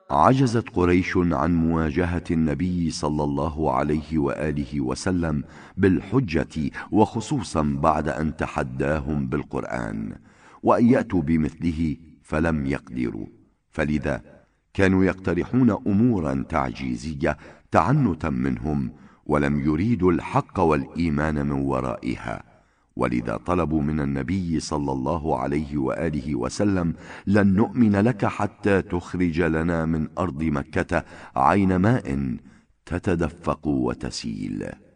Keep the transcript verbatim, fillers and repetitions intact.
عجزت قريش عن مواجهة النبي صلى الله عليه وآله وسلم بالحجة، وخصوصا بعد أن تحداهم بالقرآن، وأن يأتوا بمثله فلم يقدروا، فلذا كانوا يقترحون أمورا تعجيزية تعنتا منهم، ولم يريدوا الحق والإيمان من ورائها، ولذا طلبوا من النبي صلى الله عليه وآله وسلم: لن نؤمن لك حتى تخرج لنا من أرض مكة عين ماء تتدفق وتسيل.